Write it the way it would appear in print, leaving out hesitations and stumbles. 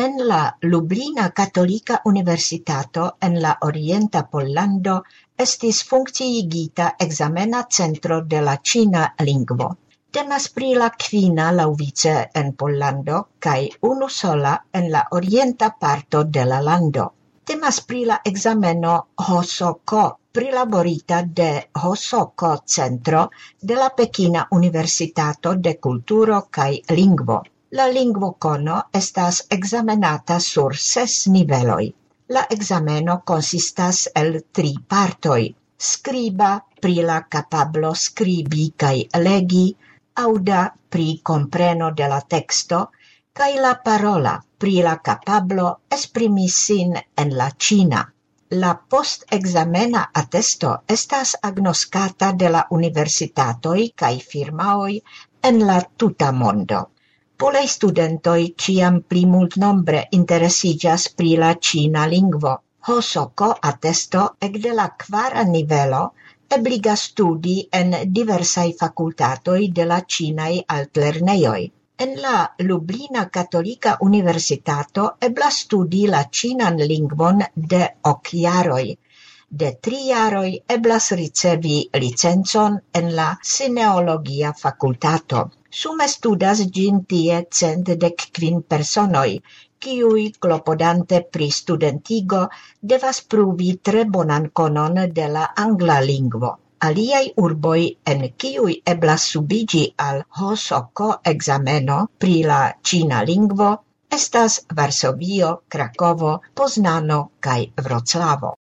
En la Lublina Katolika Universitato en la Orienta Pollando estis funkciigita ekzamena centro de la ĉina lingvo. Temas pri la kvina laŭvice en Pollando kaj unu sola en la orienta parto de la lando. Temas pri la ekzameno Hosoko, prilaborita de Hosoko Centro de la Pekina Universitato de Kulturo kaj Lingvo. La lingvokono estas ekzamenata sur 6 niveloj. La ekzameno konsistas el 3 partoj: skriba pri la kapablo skribi kaj legi, aŭda pri kompreno de la teksto, kaj la parola pri la kapablo esprimi sin en la ĉina. La post-ekzamena atesto estas agnoskata de la universitatoj kaj firmaoj en la tuta mondo. Polaj studentoj ĉiam pli multnombre interesiĝas pri la ĉina lingvo. Hosoko atesto ekde la 4. nivelo ebligas studi en diversaj fakultatoj de la ĉinaj altlernejoj. En la Lublina Katolika Universitato eblas studi la ĉinan lingvon de 8 jaroj. De 3 jaroj eblas ricevi licencon en la Sineologia fakultato. Sume studas ĝin tie 115 personoj, kiuj klopodante pri studentigo devas pruvi tre bonan konon de la angla lingvo. Aliaj urboj en kiuj eblas subiĝi al Hosoko ekzameno pri la ĉina lingvo estas Varsovio, Krakovo, Poznano kaj Vroclavo.